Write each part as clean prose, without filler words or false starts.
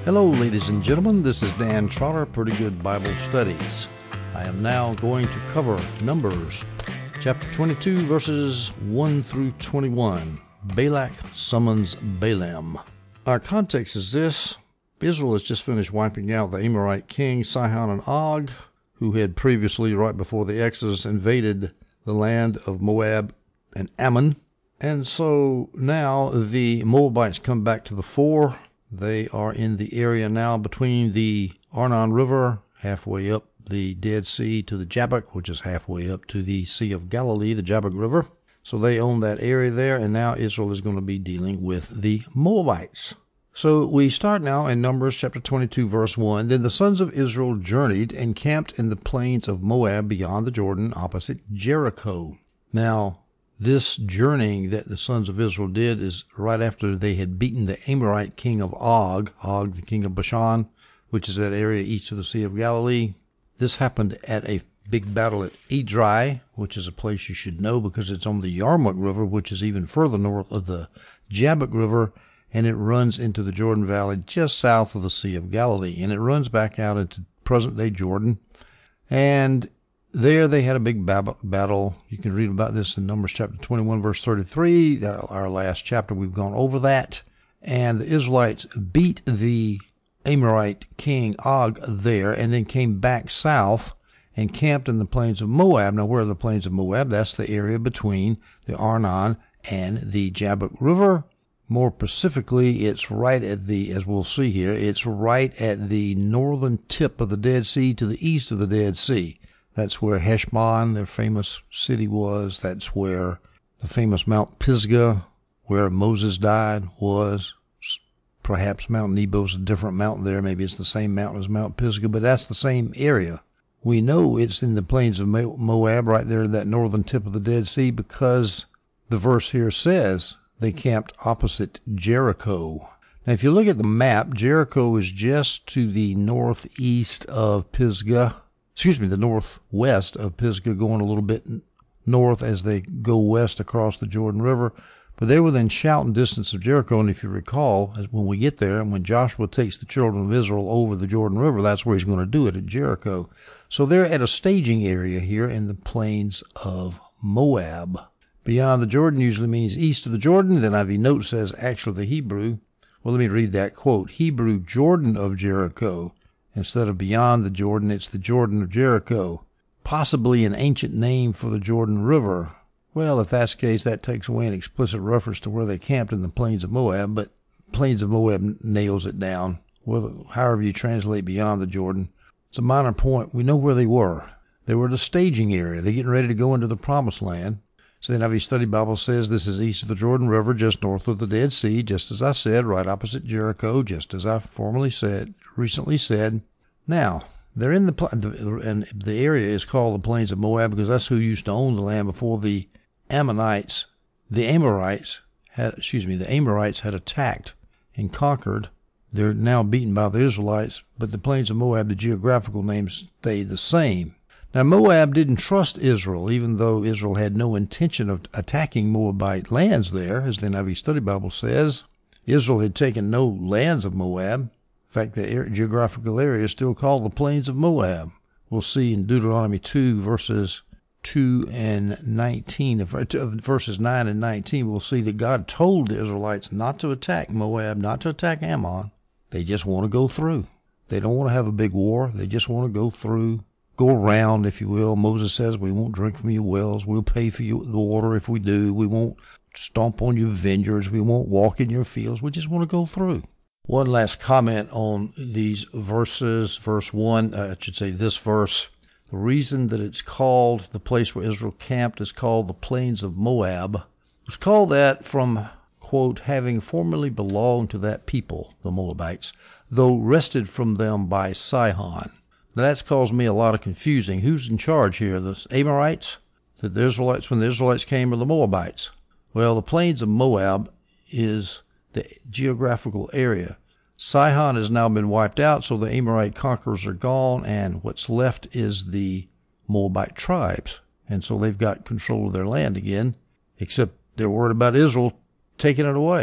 Hello, ladies and gentlemen. This is Dan Trotter, Pretty Good Bible Studies. I am now going to cover Numbers, chapter 22, verses 1 through 21. Balak summons Balaam. Our context is this. Israel has just finished wiping out the Amorite king Sihon and Og, who had previously, right before the Exodus, invaded the land of Moab and Ammon. And so now the Moabites come back to the fore. They are in the area now between the Arnon River, halfway up the Dead Sea, to the Jabbok, which is halfway up to the Sea of Galilee, the Jabbok River. So they own that area there, and now Israel is going to be dealing with the Moabites. So we start now in Numbers chapter 22, verse 1. Then the sons of Israel journeyed and camped in the plains of Moab beyond the Jordan, opposite Jericho. Now, this journeying that the sons of Israel did is right after they had beaten the Amorite king of Og, the king of Bashan, which is that area east of the Sea of Galilee. This happened at a big battle at Edrei, which is a place you should know because it's on the Yarmuk River, which is even further north of the Jabbok River, and it runs into the Jordan Valley just south of the Sea of Galilee, and it runs back out into present-day Jordan. And there they had a big battle. You can read about this in Numbers chapter 21, verse 33. Our last chapter, we've gone over that. And the Israelites beat the Amorite king Og there and then came back south and camped in the plains of Moab. Now, where are the plains of Moab? That's the area between the Arnon and the Jabbok River. More specifically, it's right at the, as we'll see here, it's right at the northern tip of the Dead Sea to the east of the Dead Sea. That's where Heshbon, their famous city, was. That's where the famous Mount Pisgah, where Moses died, was. Perhaps Mount Nebo is a different mountain there. Maybe it's the same mountain as Mount Pisgah, but that's the same area. We know it's in the plains of Moab, right there at that northern tip of the Dead Sea, because the verse here says they camped opposite Jericho. Now, if you look at the map, Jericho is just to the northeast of Pisgah. The northwest of Pisgah, going a little bit north as they go west across the Jordan River. But they were within shouting distance of Jericho, and if you recall, when we get there, and when Joshua takes the children of Israel over the Jordan River, that's where he's going to do it, at Jericho. So they're at a staging area here in the plains of Moab. Beyond the Jordan usually means east of the Jordan. Then IV note says, actually the Hebrew, well, let me read that quote, Hebrew Jordan of Jericho. Instead of beyond the Jordan, it's the Jordan of Jericho, possibly an ancient name for the Jordan River. Well, if that's the case, that takes away an explicit reference to where they camped in the plains of Moab, but plains of Moab nails it down. Well, however you translate beyond the Jordan, it's a minor point. We know where they were. They were at a staging area. They're getting ready to go into the Promised Land. So the NIV Study Bible says this is east of the Jordan River, just north of the Dead Sea, just as I said, right opposite Jericho, just as I recently said. Now, they're in and the area is called the Plains of Moab because that's who used to own the land before the Amorites had attacked and conquered. They're now beaten by the Israelites, but the Plains of Moab, the geographical names stay the same. Now, Moab didn't trust Israel, even though Israel had no intention of attacking Moabite lands there, as the NIV Study Bible says. Israel had taken no lands of Moab. In fact, the geographical area is still called the Plains of Moab. We'll see in Deuteronomy 2, verses 2 and 19, verses 9 and 19, we'll see that God told the Israelites not to attack Moab, not to attack Ammon. They just want to go through. They don't want to have a big war. They just want to go through, go around, if you will. Moses says, we won't drink from your wells. We'll pay for the water if we do. We won't stomp on your vineyards. We won't walk in your fields. We just want to go through. One last comment on these verses. Verse 1, this verse. The reason that it's called, the place where Israel camped is called the Plains of Moab. It was called that from, quote, having formerly belonged to that people, the Moabites, though wrested from them by Sihon. Now that's caused me a lot of confusing. Who's in charge here? The Amorites? The Israelites when the Israelites came, or the Moabites? Well, the Plains of Moab is the geographical area. Sihon has now been wiped out, so the Amorite conquerors are gone, and what's left is the Moabite tribes. And so they've got control of their land again, except they're worried about Israel taking it away.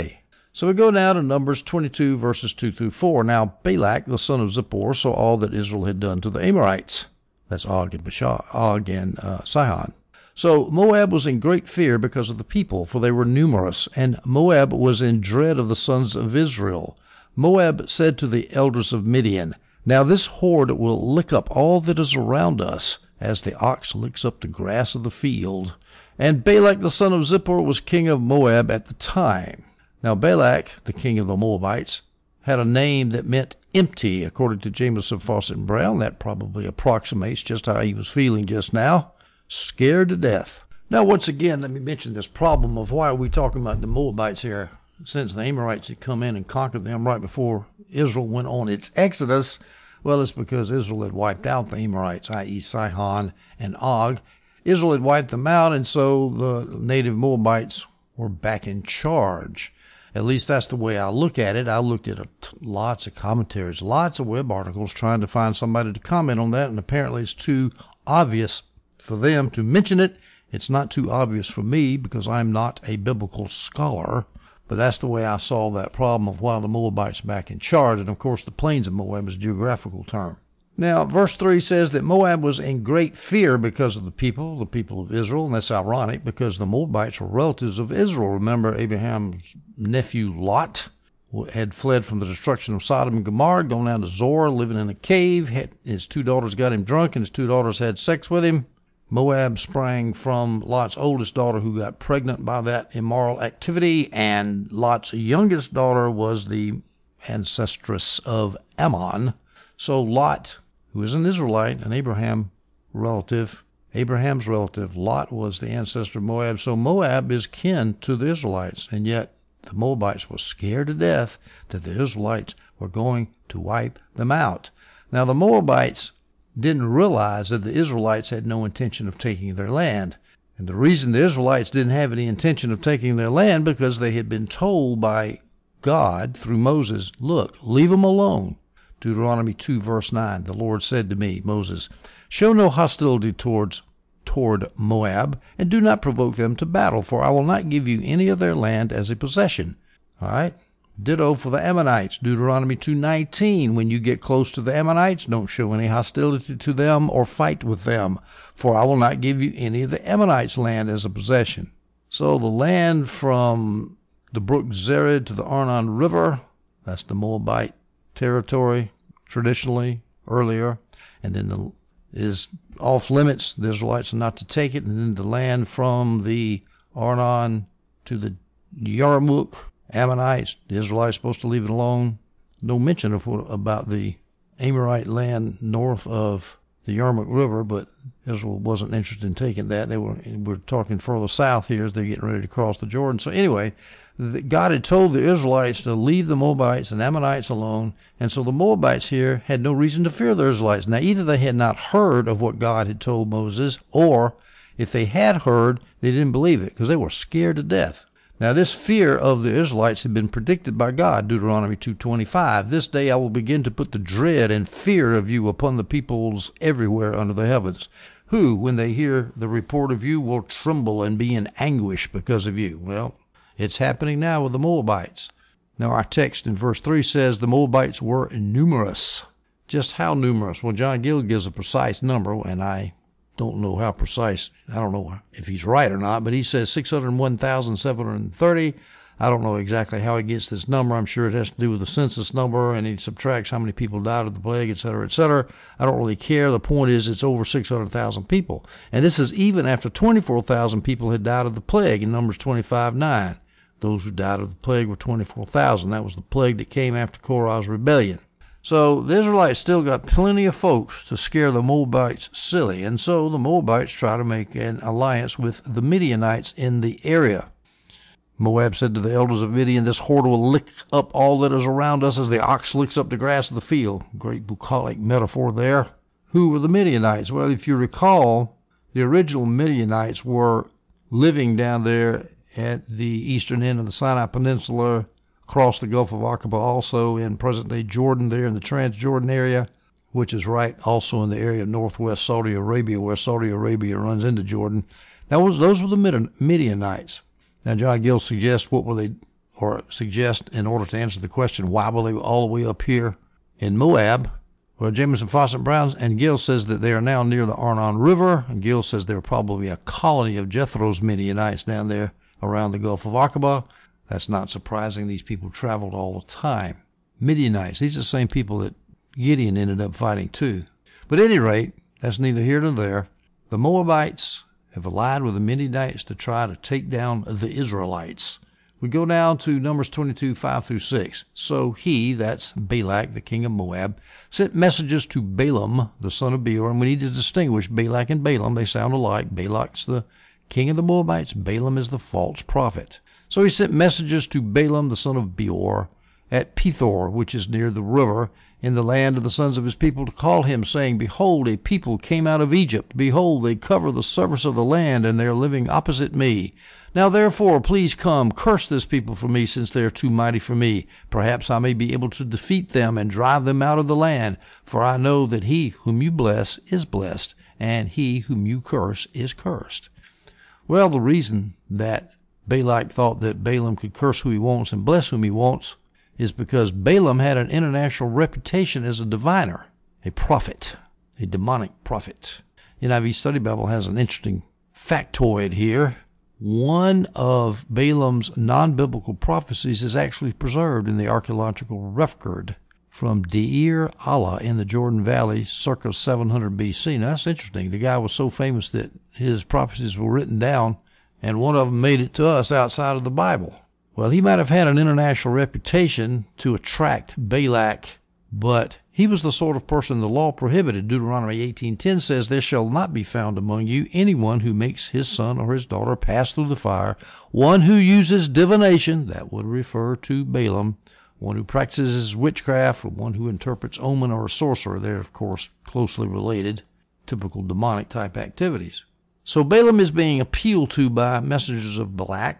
So we go now to Numbers 22, verses 2 through 4. Now Balak, the son of Zippor, saw all that Israel had done to the Amorites. That's Og and Sihon. So Moab was in great fear because of the people, for they were numerous, and Moab was in dread of the sons of Israel. Moab said to the elders of Midian, "Now this horde will lick up all that is around us, as the ox licks up the grass of the field." And Balak the son of Zippor was king of Moab at the time. Now Balak, the king of the Moabites, had a name that meant empty, according to Jamieson, Fawcett, and Brown. That probably approximates just how he was feeling just now. Scared to death. Now, once again, let me mention this problem of why are we talking about the Moabites here, since the Amorites had come in and conquered them right before Israel went on its exodus. Well, it's because Israel had wiped out the Amorites, i.e. Sihon and Og. Israel had wiped them out, and so the native Moabites were back in charge. At least that's the way I look at it. I looked at lots of commentaries, lots of web articles trying to find somebody to comment on that, and apparently it's too obvious for them to mention it. It's not too obvious for me because I'm not a biblical scholar, but that's the way I saw that problem of why the Moabites are back in charge. And of course, the plains of Moab is a geographical term. Now, verse 3 says that Moab was in great fear because of the people of Israel, and that's ironic because the Moabites were relatives of Israel. Remember, Abraham's nephew Lot had fled from the destruction of Sodom and Gomorrah, gone down to Zoar, living in a cave. His two daughters got him drunk, and his two daughters had sex with him. Moab sprang from Lot's oldest daughter, who got pregnant by that immoral activity, and Lot's youngest daughter was the ancestress of Ammon. So Lot, who is an Israelite, an Abraham's relative, Lot was the ancestor of Moab. So Moab is kin to the Israelites, and yet the Moabites were scared to death that the Israelites were going to wipe them out. Now, the Moabites didn't realize that the Israelites had no intention of taking their land. And the reason the Israelites didn't have any intention of taking their land because they had been told by God through Moses, look, leave them alone. Deuteronomy 2, verse 9, the Lord said to me, Moses, show no hostility toward Moab, and do not provoke them to battle, for I will not give you any of their land as a possession. All right? Ditto for the Ammonites, Deuteronomy 2:19. When you get close to the Ammonites, don't show any hostility to them or fight with them, for I will not give you any of the Ammonites' land as a possession. So the land from the brook Zered to the Arnon River, that's the Moabite territory traditionally earlier, and then is off limits. The Israelites are not to take it. And then the land from the Arnon to the Yarmuk, Ammonites, the Israelites supposed to leave it alone. No mention about the Amorite land north of the Yarmuk River, but Israel wasn't interested in taking that. We're talking further south here as they're getting ready to cross the Jordan. So anyway, God had told the Israelites to leave the Moabites and Ammonites alone, and so the Moabites here had no reason to fear the Israelites. Now, either they had not heard of what God had told Moses, or if they had heard, they didn't believe it because they were scared to death. Now, this fear of the Israelites had been predicted by God, Deuteronomy 2:25. This day I will begin to put the dread and fear of you upon the peoples everywhere under the heavens, who, when they hear the report of you, will tremble and be in anguish because of you. Well, it's happening now with the Moabites. Now, our text in verse 3 says the Moabites were numerous. Just how numerous? Well, John Gill gives a precise number, and I don't know how precise. I don't know if he's right or not, but he says 601,730. I don't know exactly how he gets this number. I'm sure it has to do with the census number, and he subtracts how many people died of the plague, et cetera, et cetera. I don't really care. The point is it's over 600,000 people. And this is even after 24,000 people had died of the plague in Numbers 25:9. Those who died of the plague were 24,000. That was the plague that came after Korah's rebellion. So the Israelites still got plenty of folks to scare the Moabites silly, and so the Moabites try to make an alliance with the Midianites in the area. Moab said to the elders of Midian, this horde will lick up all that is around us as the ox licks up the grass of the field. Great bucolic metaphor there. Who were the Midianites? Well, if you recall, the original Midianites were living down there at the eastern end of the Sinai Peninsula, across the Gulf of Aqaba, also in present-day Jordan, there in the Transjordan area, which is right also in the area of northwest Saudi Arabia, where Saudi Arabia runs into Jordan. Those were the Midianites. Now, John Gill suggests what or suggest in order to answer the question, why were they all the way up here in Moab? Well, Jamieson, Fawcett, Brown, and Gill says that they are now near the Arnon River, and Gill says they were probably a colony of Jethro's Midianites down there around the Gulf of Aqaba. That's not surprising. These people traveled all the time. Midianites, these are the same people that Gideon ended up fighting too. But at any rate, that's neither here nor there. The Moabites have allied with the Midianites to try to take down the Israelites. We go down to Numbers 22, 5 through 6. So he, that's Balak, the king of Moab, sent messages to Balaam, the son of Beor. And we need to distinguish Balak and Balaam. They sound alike. Balak's the king of the Moabites. Balaam is the false prophet. So he sent messages to Balaam, the son of Beor, at Pethor, which is near the river, in the land of the sons of his people, to call him, saying, Behold, a people came out of Egypt. Behold, they cover the surface of the land, and they are living opposite me. Now therefore, please come, curse this people for me, since they are too mighty for me. Perhaps I may be able to defeat them and drive them out of the land. For I know that he whom you bless is blessed, and he whom you curse is cursed. Well, the reason that Balak thought that Balaam could curse who he wants and bless whom he wants is because Balaam had an international reputation as a diviner, a prophet, a demonic prophet. NIV Study Bible has an interesting factoid here. One of Balaam's non-biblical prophecies is actually preserved in the archaeological record from Deir Allah in the Jordan Valley, circa 700 BC. Now, that's interesting. The guy was so famous that his prophecies were written down, and one of them made it to us outside of the Bible. Well, he might have had an international reputation to attract Balak, but he was the sort of person the law prohibited. Deuteronomy 18:10 says, There shall not be found among you anyone who makes his son or his daughter pass through the fire, one who uses divination, that would refer to Balaam, one who practices witchcraft, or one who interprets omen or a sorcerer. They're, of course, closely related, typical demonic-type activities. So Balaam is being appealed to by messengers of Balak.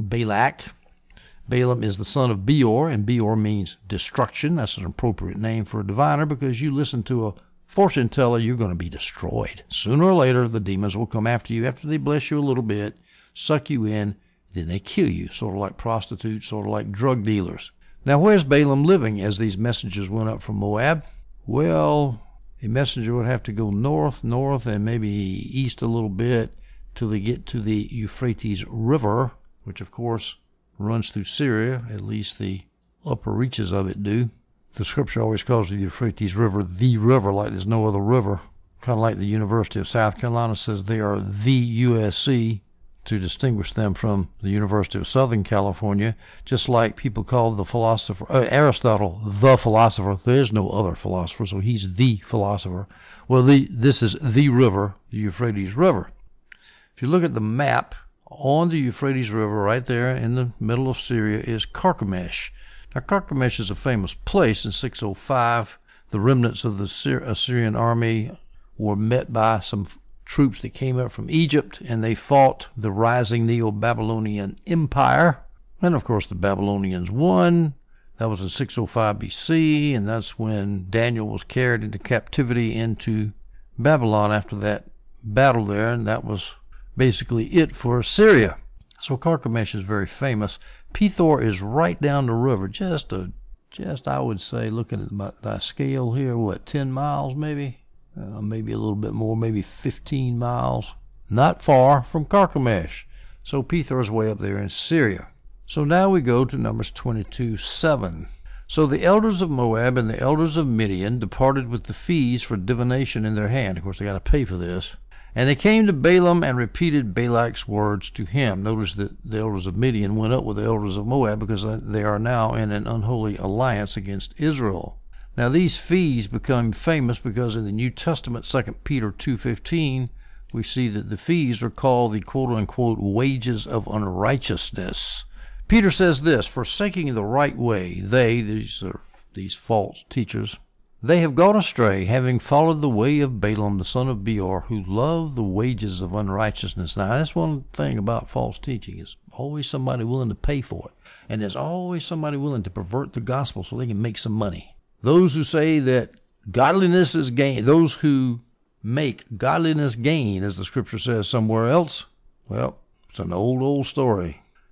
Balaam is the son of Beor, and Beor means destruction. That's an appropriate name for a diviner, because you listen to a fortune teller, you're going to be destroyed. Sooner or later, the demons will come after you after they bless you a little bit, suck you in, then they kill you, sort of like prostitutes, sort of like drug dealers. Now, where's Balaam living as these messengers went up from Moab? Well, a messenger would have to go north, and maybe east a little bit till they get to the Euphrates River, which, of course, runs through Syria, at least the upper reaches of it do. The scripture always calls the Euphrates River the river, like there's no other river. Kind of like the University of South Carolina says they are the USC to distinguish them from the University of Southern California, just like people call the philosopher, Aristotle, the philosopher. There is no other philosopher, so he's the philosopher. Well, this is the river, the Euphrates River. If you look at the map, on the Euphrates River, right there in the middle of Syria, is Carchemish. Now, Carchemish is a famous place. In 605, the remnants of the Assyrian army were met by some troops that came up from Egypt, and they fought the rising Neo-Babylonian Empire. And, of course, the Babylonians won. That was in 605 BC, and that's when Daniel was carried into captivity into Babylon after that battle there, and that was basically it for Assyria. So Carchemish is very famous. Pethor is right down the river, just I would say, looking at my scale here, 10 miles maybe? Maybe a little bit more, maybe 15 miles. Not far from Carchemish. So Pethor is way up there in Syria. So now we go to Numbers 22:7. So the elders of Moab and the elders of Midian departed with the fees for divination in their hand. Of course, they got to pay for this. And they came to Balaam and repeated Balak's words to him. Notice that the elders of Midian went up with the elders of Moab because they are now in an unholy alliance against Israel. Now these fees become famous because in the New Testament, 2 Peter 2:15, we see that the fees are called the quote-unquote wages of unrighteousness. Peter says this, forsaking the right way, these false teachers, they have gone astray, having followed the way of Balaam the son of Beor, who loved the wages of unrighteousness. Now, that's one thing about false teaching. It's always somebody willing to pay for it. And there's always somebody willing to pervert the gospel so they can make some money. Those who say that godliness is gain, those who make godliness gain, as the scripture says somewhere else, well, it's an old story.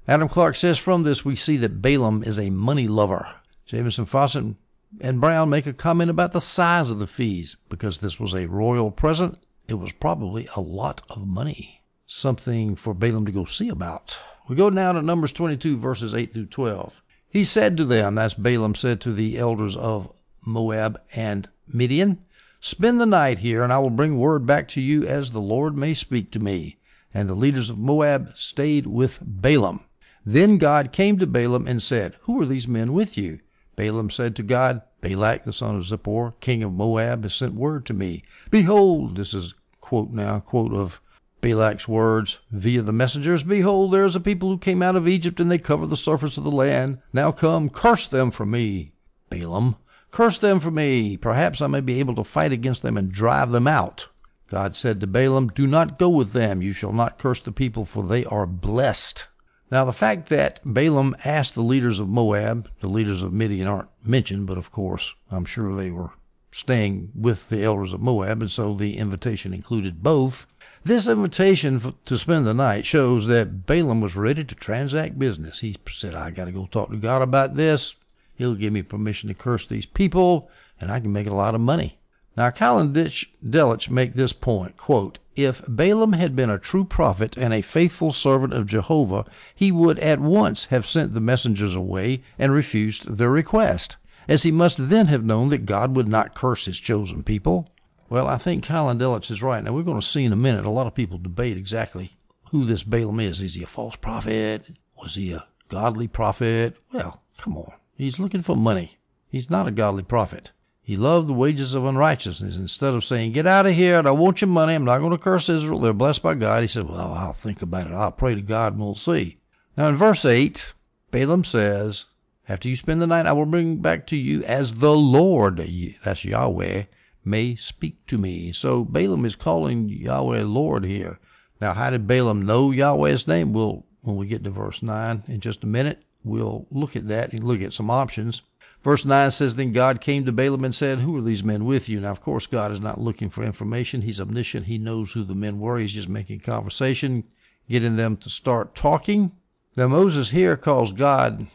Adam Clark says, from this we see that Balaam is a money lover. Jamieson, Fausset, and Brown make a comment about the size of the fees. Because this was a royal present, it was probably a lot of money. Something for Balaam to go see about. We go now to Numbers 22, verses 8 through 12. He said to them, that's Balaam said to the elders of Moab and Midian, spend the night here, and I will bring word back to you as the Lord may speak to me. And the leaders of Moab stayed with Balaam. Then God came to Balaam and said, who are these men with you? Balaam said to God, Balak the son of Zippor, king of Moab, has sent word to me. Behold, this is quote of Balak's words via the messengers. Behold, there is a people who came out of Egypt, and they cover the surface of the land. Now come, curse them for me. Balaam, curse them for me. Perhaps I may be able to fight against them and drive them out. God said to Balaam, do not go with them. You shall not curse the people, for they are blessed. Now, the fact that Balaam asked the leaders of Moab, the leaders of Midian aren't mentioned, but of course, I'm sure they were staying with the elders of Moab, and so the invitation included both. This invitation to spend the night shows that Balaam was ready to transact business. He said, I got to go talk to God about this. He'll give me permission to curse these people, and I can make a lot of money. Now, Keil and Delitzsch make this point, quote, if Balaam had been a true prophet and a faithful servant of Jehovah, he would at once have sent the messengers away and refused their request, as he must then have known that God would not curse his chosen people. Well, I think Keil and Delitzsch is right. Now, we're going to see in a minute, a lot of people debate exactly who this Balaam is. Is he a false prophet? Was he a godly prophet? Well, come on. He's looking for money. He's not a godly prophet. He loved the wages of unrighteousness. Instead of saying, get out of here, I don't want your money, I'm not going to curse Israel, they're blessed by God, he said, well, I'll think about it. I'll pray to God and we'll see. Now in verse 8, Balaam says, after you spend the night, I will bring back to you as the Lord, that's Yahweh, may speak to me. So Balaam is calling Yahweh Lord here. Now, how did Balaam know Yahweh's name? When we get to verse 9 in just a minute, we'll look at that and look at some options. Verse 9 says, then God came to Balaam and said, who are these men with you? Now, of course, God is not looking for information. He's omniscient. He knows who the men were. He's just making conversation, getting them to start talking. Now, Moses here calls God,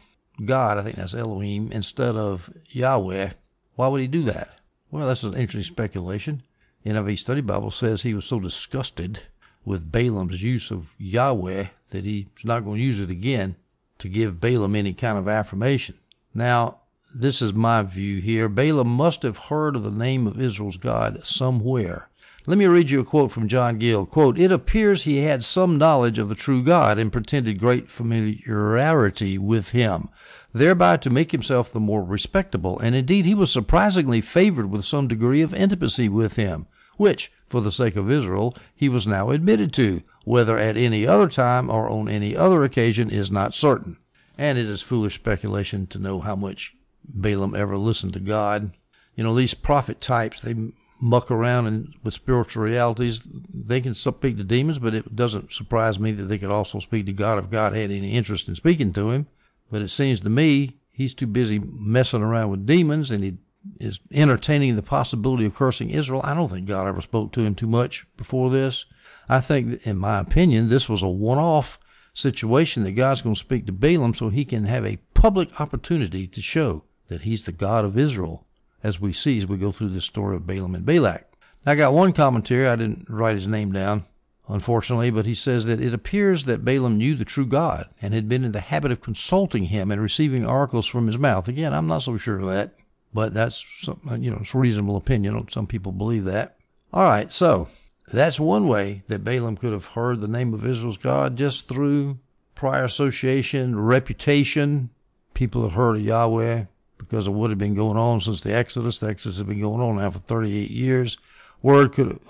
I think that's Elohim, instead of Yahweh. Why would he do that? Well, that's an interesting speculation. NIV Study Bible says he was so disgusted with Balaam's use of Yahweh that he's not going to use it again to give Balaam any kind of affirmation. Now, this is my view here. Balaam must have heard of the name of Israel's God somewhere. Let me read you a quote from John Gill. Quote, it appears he had some knowledge of the true God and pretended great familiarity with him, thereby to make himself the more respectable. And indeed, he was surprisingly favored with some degree of intimacy with him, which, for the sake of Israel, he was now admitted to, whether at any other time or on any other occasion is not certain. And it is foolish speculation to know how much Balaam ever listened to God. You know, these prophet types, they muck around with spiritual realities. They can speak to demons, but it doesn't surprise me that they could also speak to God if God had any interest in speaking to him. But it seems to me he's too busy messing around with demons, and he is entertaining the possibility of cursing Israel. I don't think God ever spoke to him too much before this. I think, in my opinion, this was a one-off situation that God's going to speak to Balaam so he can have a public opportunity to show that he's the God of Israel, as we see as we go through this story of Balaam and Balak. Now, I got one commentary. I didn't write his name down, unfortunately, but he says that it appears that Balaam knew the true God and had been in the habit of consulting him and receiving oracles from his mouth. Again, I'm not so sure of that, but that's, it's a reasonable opinion. Some people believe that. All right, so that's one way that Balaam could have heard the name of Israel's God, just through prior association, reputation. People had heard of Yahweh because of what had been going on since the Exodus. The Exodus had been going on now for 38 years. Or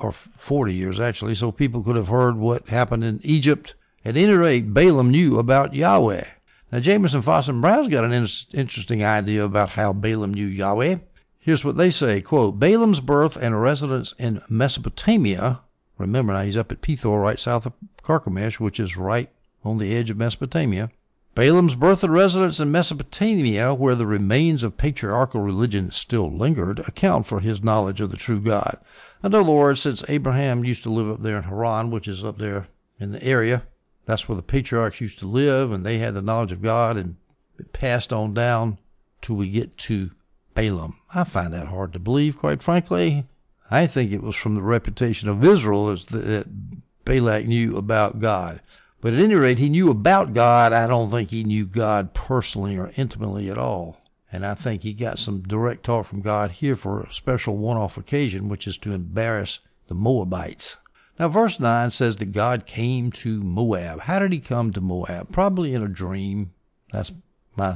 40 years actually, so people could have heard what happened in Egypt. At any rate, Balaam knew about Yahweh. Now, Jamieson, Fausset, and Brown's got an interesting idea about how Balaam knew Yahweh. Here's what they say, quote, Balaam's birth and residence in Mesopotamia, remember now he's up at Pethor, right south of Carchemish, which is right on the edge of Mesopotamia. Balaam's birth and residence in Mesopotamia, where the remains of patriarchal religion still lingered, account for his knowledge of the true God. In other words, since Abraham used to live up there in Haran, which is up there in the area, That's where the patriarchs used to live, and they had the knowledge of God, and it passed on down till we get to Balaam. I find that hard to believe, quite frankly. I think it was from the reputation of Israel that Balak knew about God. But at any rate, he knew about God. I don't think he knew God personally or intimately at all. And I think he got some direct talk from God here for a special one-off occasion, which is to embarrass the Moabites. Now, verse 9 says that God came to Moab. How did he come to Moab? Probably in a dream. That's my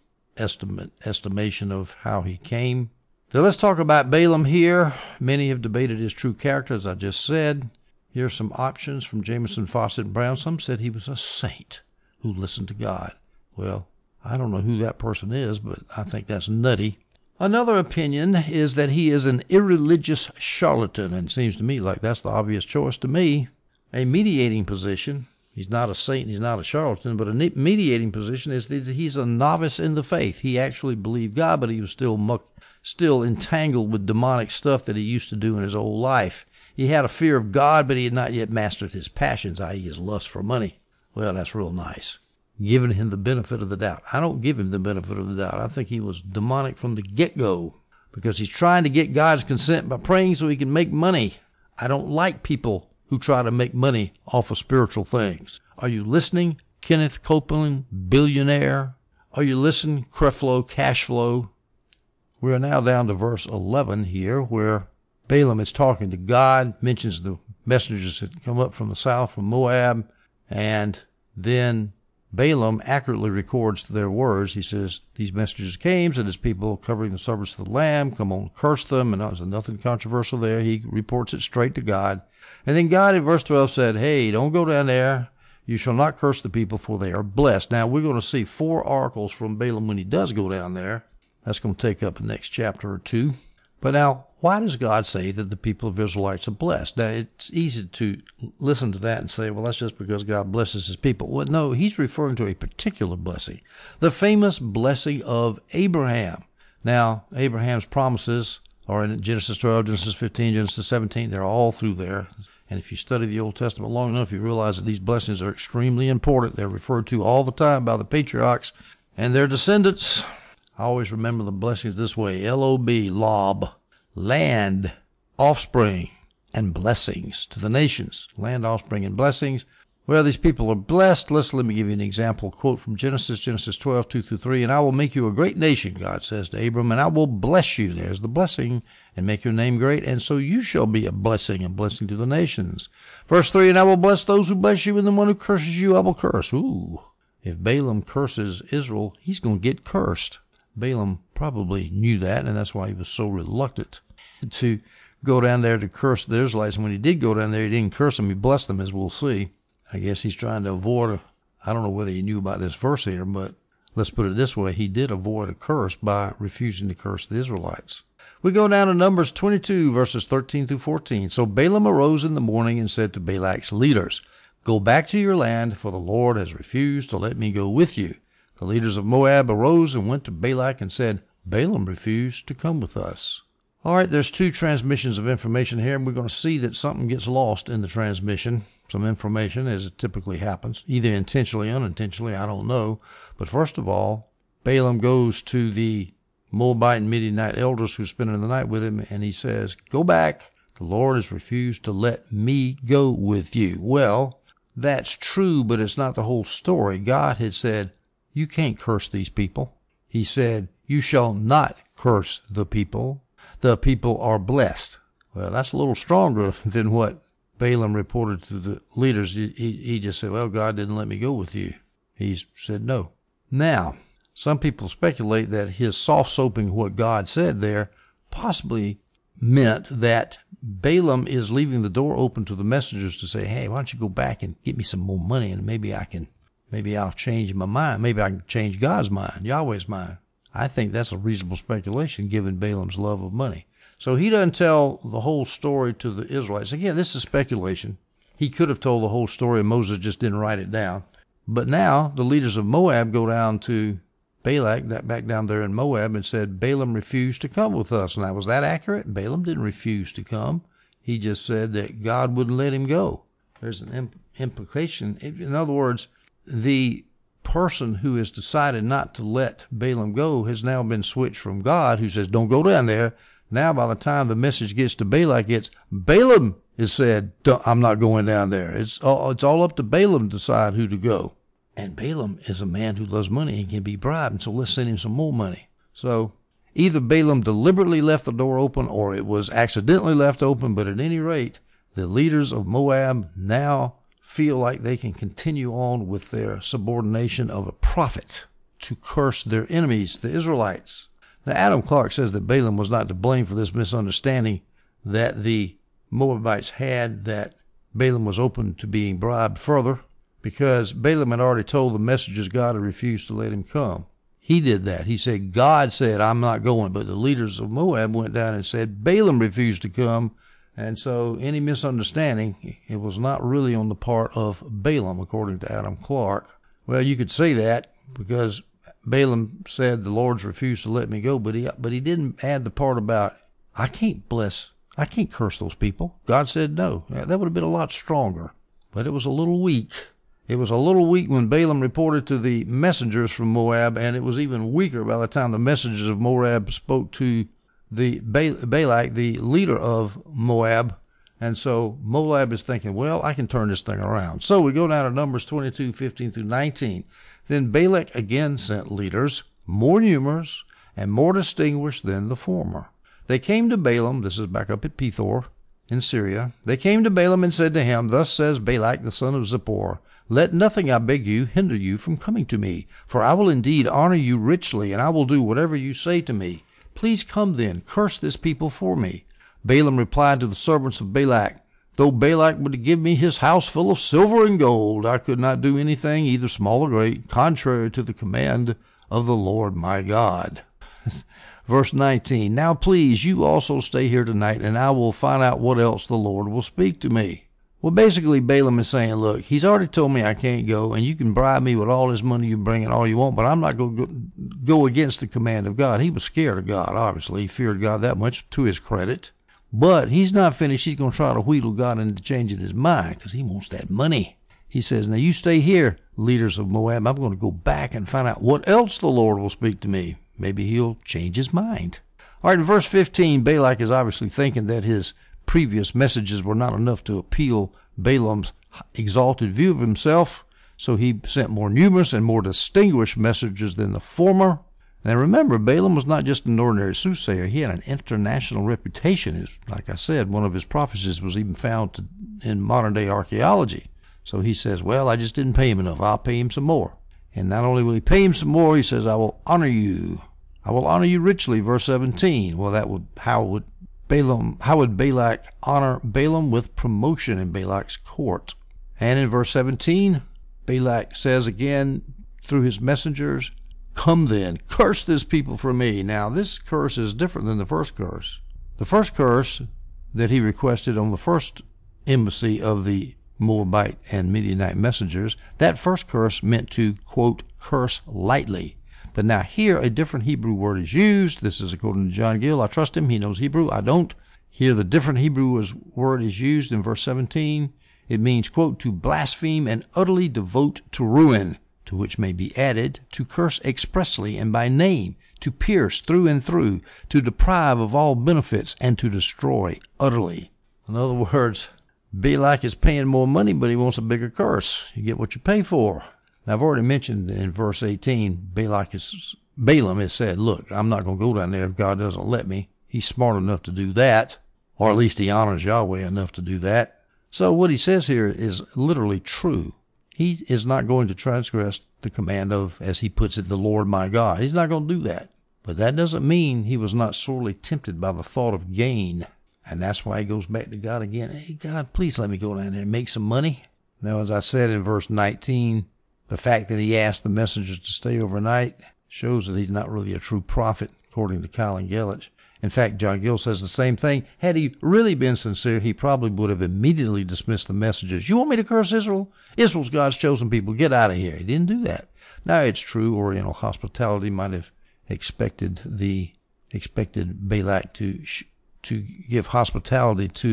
estimation of how he came. So let's talk about Balaam here. Many have debated his true character, as I just said. Here are some options from Jameson, Fawcett, and Brown. Some said he was a saint who listened to God. Well, I don't know who that person is, but I think that's nutty. Another opinion is that he is an irreligious charlatan, and it seems to me like that's the obvious choice to me. A mediating position, he's not a saint, he's not a charlatan, but a mediating position is that he's a novice in the faith. He actually believed God, but he was still entangled with demonic stuff that he used to do in his old life. He had a fear of God, but he had not yet mastered his passions, i.e. his lust for money. Well, that's real nice. Giving him the benefit of the doubt. I don't give him the benefit of the doubt. I think he was demonic from the get-go because he's trying to get God's consent by praying so he can make money. I don't like people who try to make money off of spiritual things. Are you listening, Kenneth Copeland, billionaire? Are you listening, Creflo, cash flow? We are now down to verse 11 here, where Balaam is talking to God, mentions the messengers that come up from the south, from Moab, and then Balaam accurately records their words. He says, these messengers came, said his people covering the suburbs of the land, come on, curse them, and there's nothing controversial there. He reports it straight to God. And then God in verse 12 said, hey, don't go down there. You shall not curse the people, for they are blessed. Now, we're going to see 4 oracles from Balaam when he does go down there. That's going to take up the next chapter or 2. But now, why does God say that the people of Israelites are blessed? Now, it's easy to listen to that and say, well, that's just because God blesses his people. Well, no, he's referring to a particular blessing, the famous blessing of Abraham. Now, Abraham's promises are in Genesis 12, Genesis 15, Genesis 17. They're all through there. And if you study the Old Testament long enough, you realize that these blessings are extremely important. They're referred to all the time by the patriarchs and their descendants. I always remember the blessings this way: L-O-B, lob, land, offspring, and blessings to the nations. Land, offspring, and blessings. Well, these people are blessed. Let me give you an example quote from Genesis 12, 2-3. And I will make you a great nation, God says to Abram, and I will bless you. There's the blessing, and make your name great. And so you shall be a blessing to the nations. Verse 3, and I will bless those who bless you, and the one who curses you I will curse. Ooh, if Balaam curses Israel, he's going to get cursed. Balaam probably knew that, and that's why he was so reluctant to go down there to curse the Israelites. And when he did go down there, he didn't curse them, he blessed them, as we'll see. I guess he's trying to avoid I don't know whether he knew about this verse here, but let's put it this way. He did avoid a curse by refusing to curse the Israelites. We go down to Numbers 22, verses 13-14. So Balaam arose in the morning and said to Balak's leaders, go back to your land, for the Lord has refused to let me go with you. The leaders of Moab arose and went to Balak and said, Balaam refused to come with us. All right, there's 2 transmissions of information here, and we're going to see that something gets lost in the transmission. Some information, as it typically happens, either intentionally or unintentionally, I don't know. But first of all, Balaam goes to the Moabite and Midianite elders who are spending the night with him, and he says, go back. The Lord has refused to let me go with you. Well, that's true, but it's not the whole story. God had said, you can't curse these people. He said, you shall not curse the people. The people are blessed. Well, that's a little stronger than what Balaam reported to the leaders. He just said, well, God didn't let me go with you. He said no. Now, some people speculate that his soft-soaping what God said there possibly meant that Balaam is leaving the door open to the messengers to say, hey, why don't you go back and get me some more money, and maybe I'll change my mind. Maybe I can change God's mind, Yahweh's mind. I think that's a reasonable speculation given Balaam's love of money. So he doesn't tell the whole story to the Israelites. Again, this is speculation. He could have told the whole story and Moses just didn't write it down. But now the leaders of Moab go down to Balak, back down there in Moab, and said, Balaam refused to come with us. Now, was that accurate? Balaam didn't refuse to come. He just said that God wouldn't let him go. There's an implication. In other words, the person who has decided not to let Balaam go has now been switched from God, who says, don't go down there. Now, by the time the message gets to Balak, Balaam has said, I'm not going down there. It's all up to Balaam to decide who to go. And Balaam is a man who loves money and can be bribed, and so let's send him some more money. So either Balaam deliberately left the door open or it was accidentally left open, but at any rate, the leaders of Moab now feel like they can continue on with their subordination of a prophet to curse their enemies, the Israelites. Now, Adam Clarke says that Balaam was not to blame for this misunderstanding that the Moabites had, that Balaam was open to being bribed further, because Balaam had already told the messengers God had refused to let him come. He did that. He said, God said, I'm not going, but the leaders of Moab went down and said, Balaam refused to come. And so any misunderstanding, it was not really on the part of Balaam, according to Adam Clarke. Well, you could say that because Balaam said the Lord's refused to let me go, but he didn't add the part about, I can't curse those people. God said no. That would have been a lot stronger, but it was a little weak. It was a little weak when Balaam reported to the messengers from Moab, and it was even weaker by the time the messengers of Moab spoke to the Balak, the leader of Moab. And so Moab is thinking, well, I can turn this thing around. So we go down to Numbers 22, 15 through 19. Then Balak again sent leaders, more numerous and more distinguished than the former. They came to Balaam, this is back up at Pethor in Syria. They came to Balaam and said to him, Thus says Balak the son of Zippor, Let nothing, I beg you, hinder you from coming to me, for I will indeed honor you richly, and I will do whatever you say to me. Please come then, curse this people for me. Balaam replied to the servants of Balak, Though Balak would give me his house full of silver and gold, I could not do anything, either small or great, contrary to the command of the Lord my God. Verse 19, Now please, you also stay here tonight, and I will find out what else the Lord will speak to me. Well, basically, Balaam is saying, look, he's already told me I can't go, and you can bribe me with all this money you bring and all you want, but I'm not going to go against the command of God. He was scared of God, obviously. He feared God that much, to his credit. But he's not finished. He's going to try to wheedle God into changing his mind because he wants that money. He says, Now you stay here, leaders of Moab. I'm going to go back and find out what else the Lord will speak to me. Maybe he'll change his mind. All right, in verse 15, Balak is obviously thinking that his previous messages were not enough to appeal Balaam's exalted view of himself, so he sent more numerous and more distinguished messengers than the former. Now remember, Balaam was not just an ordinary soothsayer. He had an international reputation. Like I said, one of his prophecies was even found in modern-day archaeology. So he says, well, I just didn't pay him enough. I'll pay him some more. And not only will he pay him some more, he says, I will honor you. I will honor you richly, verse 17. Well, how would Balak honor Balaam? With promotion in Balak's court. And in verse 17, Balak says again through his messengers, Come then, curse this people for me. Now, this curse is different than the first curse. The first curse that he requested on the first embassy of the Moabite and Midianite messengers, that first curse meant to, quote, curse lightly. But now here a different Hebrew word is used. This is according to John Gill. I trust him. He knows Hebrew. I don't. Here the different Hebrew word is used in verse 17. It means, quote, to blaspheme and utterly devote to ruin, to which may be added, to curse expressly and by name, to pierce through and through, to deprive of all benefits, and to destroy utterly. In other words, Balak is paying more money, but he wants a bigger curse. You get what you pay for. Now, I've already mentioned in verse 18, Balaam has said, look, I'm not going to go down there if God doesn't let me. He's smart enough to do that, or at least he honors Yahweh enough to do that. So what he says here is literally true. He is not going to transgress the command of, as he puts it, the Lord my God. He's not going to do that. But that doesn't mean he was not sorely tempted by the thought of gain. And that's why he goes back to God again. Hey, God, please let me go down there and make some money. Now, as I said in verse 19, the fact that he asked the messengers to stay overnight shows that he's not really a true prophet, according to Colin Gellich. In fact, John Gill says the same thing. Had he really been sincere, he probably would have immediately dismissed the messengers. You want me to curse Israel? Israel's God's chosen people. Get out of here. He didn't do that. Now, it's true, Oriental hospitality might have expected Balak to give hospitality to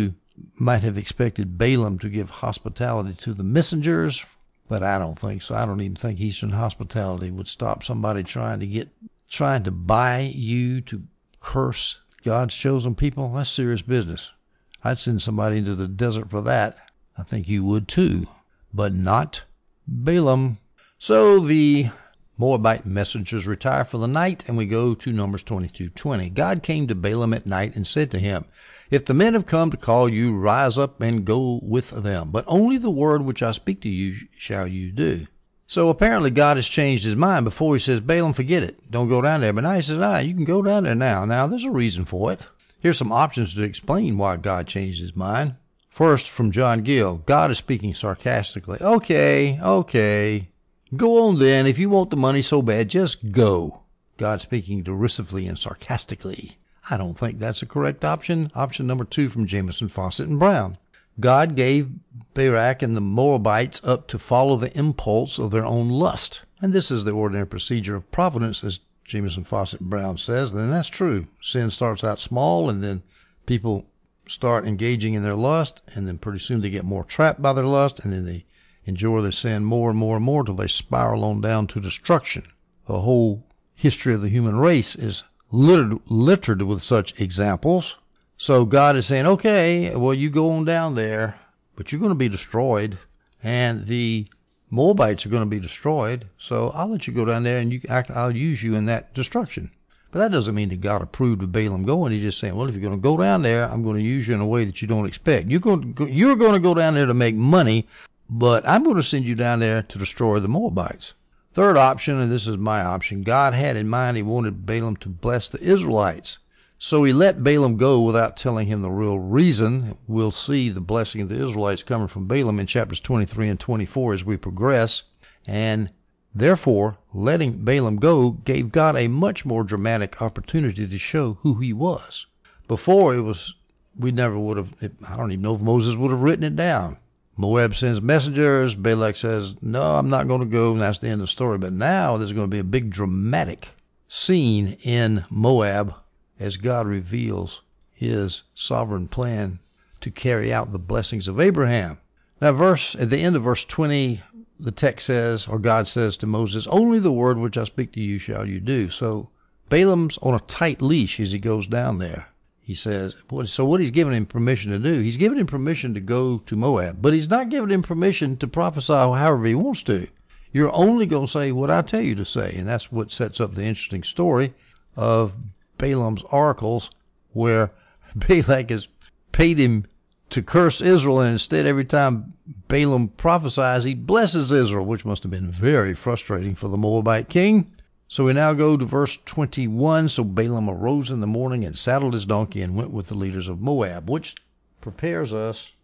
might have expected Balaam to give hospitality to the messengers, but I don't think so. I don't even think Eastern hospitality would stop somebody trying to buy you to curse God's chosen people. That's serious business. I'd send somebody into the desert for that. I think you would too, but not Balaam. So the Moabite messengers retire for the night, and we go to Numbers 22:20. God came to Balaam at night and said to him, "If the men have come to call you, rise up and go with them. But only the word which I speak to you shall you do." So apparently God has changed his mind. Before he says, "Balaam, forget it. Don't go down there." But now he says, you can go down there now. Now there's a reason for it. Here's some options to explain why God changed his mind. First, from John Gill, God is speaking sarcastically. Okay. Go on then. If you want the money so bad, just go. God speaking derisively and sarcastically. I don't think that's a correct option. Option number 2 from Jamieson, Fawcett, and Brown. God gave Barak and the Moabites up to follow the impulse of their own lust. And this is the ordinary procedure of providence, as Jamieson, Fawcett, and Brown says. And that's true. Sin starts out small, and then people start engaging in their lust, and then pretty soon they get more trapped by their lust, and then they enjoy their sin more and more and more till they spiral on down to destruction. The whole history of the human race is littered with such examples. So God is saying, okay, well, you go on down there, but you're going to be destroyed, and the Moabites are going to be destroyed, so I'll let you go down there, and I'll use you in that destruction. But that doesn't mean that God approved of Balaam going. He's just saying, well, if you're going to go down there, I'm going to use you in a way that you don't expect. You're going to go down there to make money, but I'm going to send you down there to destroy the Moabites. Third option, and this is my option, God had in mind he wanted Balaam to bless the Israelites. So he let Balaam go without telling him the real reason. We'll see the blessing of the Israelites coming from Balaam in chapters 23 and 24 as we progress. And therefore, letting Balaam go gave God a much more dramatic opportunity to show who he was. Before, we never would have, I don't even know if Moses would have written it down. Moab sends messengers. Balak says, no, I'm not going to go. And that's the end of the story. But now there's going to be a big dramatic scene in Moab as God reveals his sovereign plan to carry out the blessings of Abraham. Now, at the end of verse 20, the text says, or God says to Moses, only the word which I speak to you shall you do. So Balaam's on a tight leash as he goes down there. He says, so what he's giving him permission to do, he's giving him permission to go to Moab, but he's not giving him permission to prophesy however he wants to. You're only going to say what I tell you to say, and that's what sets up the interesting story of Balaam's oracles, where Balak has paid him to curse Israel, and instead every time Balaam prophesies, he blesses Israel, which must have been very frustrating for the Moabite king. So we now go to verse 21. So Balaam arose in the morning and saddled his donkey and went with the leaders of Moab, which prepares us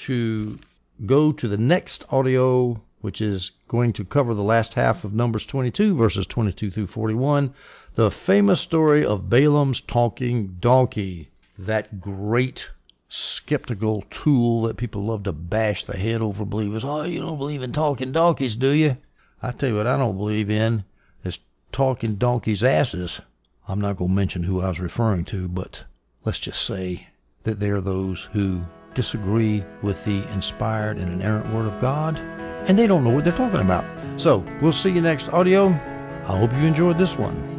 to go to the next audio, which is going to cover the last half of Numbers 22, verses 22 through 41, the famous story of Balaam's talking donkey, that great skeptical tool that people love to bash the head over believers. Oh, you don't believe in talking donkeys, do you? I tell you what I don't believe in is talking donkeys' asses. I'm not going to mention who I was referring to, but let's just say that there are those who disagree with the inspired and inerrant Word of God, and they don't know what they're talking about. So we'll see you next audio. I hope you enjoyed this one.